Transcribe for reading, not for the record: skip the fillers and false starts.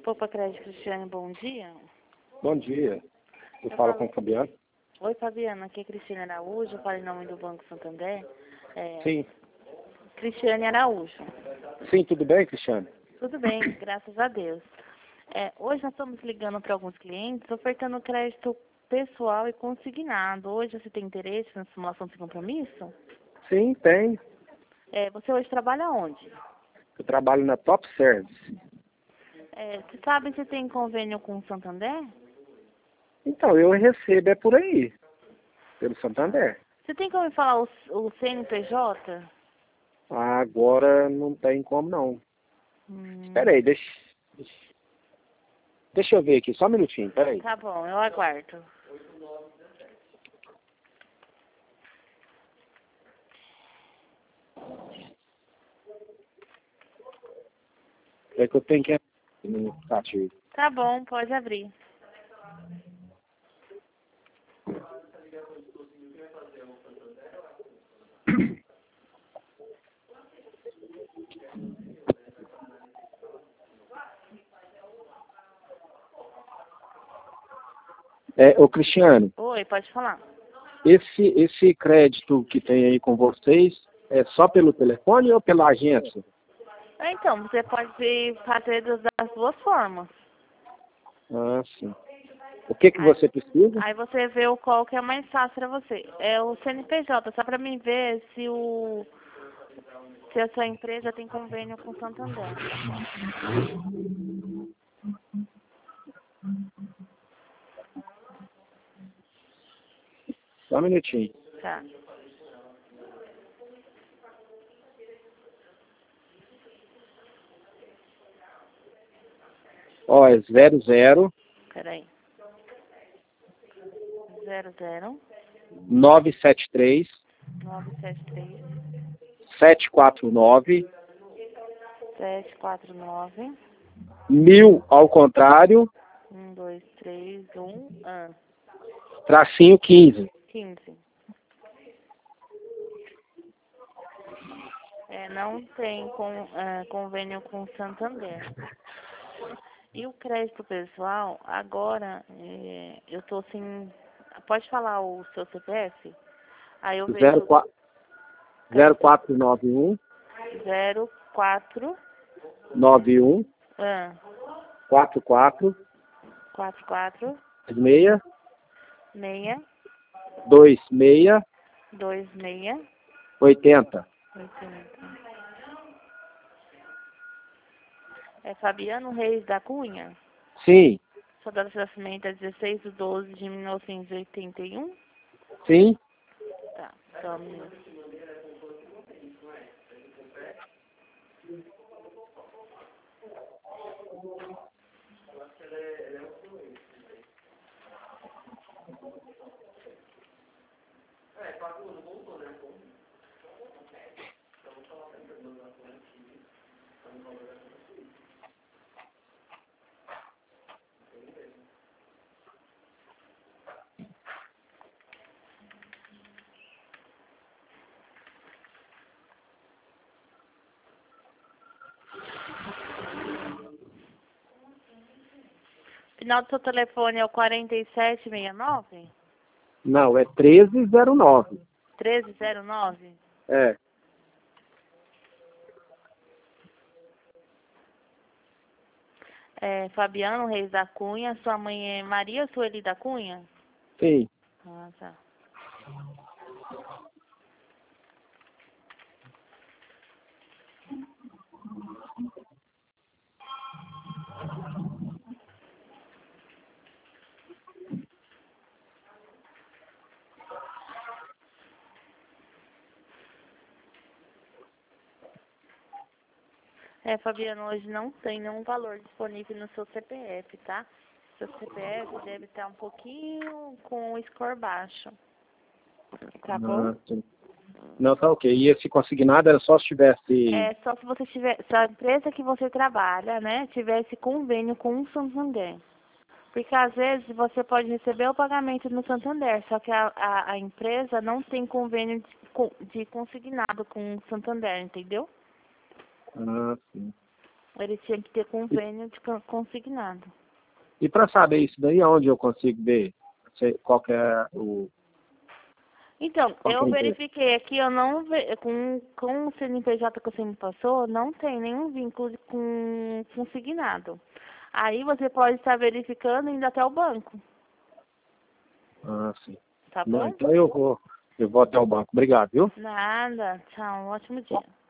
Poupa Crédito Cristiane, bom dia. Bom dia. Eu falo com o Fabiano. Oi, Fabiano. Aqui é Cristiane Araújo. Eu falo em nome do Banco Santander. Sim. Cristiane Araújo. Sim, tudo bem, Cristiane? Tudo bem, graças a Deus. Hoje nós estamos ligando para alguns clientes, ofertando crédito pessoal e consignado. Hoje você tem interesse na simulação sem compromisso? Sim, tem. Você hoje trabalha onde? Eu trabalho na Top Service. Você sabe se tem convênio com o Santander? Então, eu recebo por aí, pelo Santander. Você tem como me falar o CNPJ? Agora não tem como, não. Espera aí, deixa eu ver aqui, só um minutinho, espera aí. Tá bom, eu aguardo. É que eu tenho que... no aplicativo. Tá bom, pode abrir. Ô Cristiano, Oi, pode falar. esse crédito que tem aí com vocês é só pelo telefone ou pela agência? Então, você pode fazer das duas formas. Ah, sim. O que você precisa? Aí você vê qual que é mais fácil para você. É o CNPJ, só para mim ver se a sua empresa tem convênio com o Santander. Só um minutinho. Tá. Ó, é 00 Peraí. 00 973 973 749 749 1000 ao contrário, 1, 2, 3, 1, tracinho 15. 15. Não tem convênio com o Santander. E o crédito pessoal, agora, eu tô sem... Pode falar o seu CPF? Aí eu vejo... 0491 04 91 44 44 6 6 26 26 80. 80. É Fabiano Reis da Cunha? Sim, Sua data de nascimento é 16/12/1981? sim. Tá, só um minuto. Final do seu telefone é o 4769? Não, é 1309. 1309? É. Fabiano Reis da Cunha, sua mãe é Maria Sueli da Cunha? Sim. Ah, tá. Fabiano, hoje não tem nenhum valor disponível no seu CPF, tá? Seu CPF deve estar um pouquinho com o score baixo. Tá bom? Sim. Não, tá ok. E esse consignado era só se tivesse... Só se você tiver, se a empresa que você trabalha, né, tivesse convênio com o Santander. Porque às vezes você pode receber o pagamento no Santander, só que a empresa não tem convênio de consignado com o Santander, entendeu? Ah, sim. Ele tinha que ter convênio de consignado. E para saber isso daí, aonde eu consigo ver qual que é o... Então, qual que é eu a empresa? verifiquei aqui, eu não com o CNPJ que você me passou, não tem nenhum vínculo com consignado. Aí você pode estar verificando indo até o banco, Ah, sim. tá Não, bom? então eu vou até o banco. Obrigado, viu? Nada, tchau, um ótimo dia.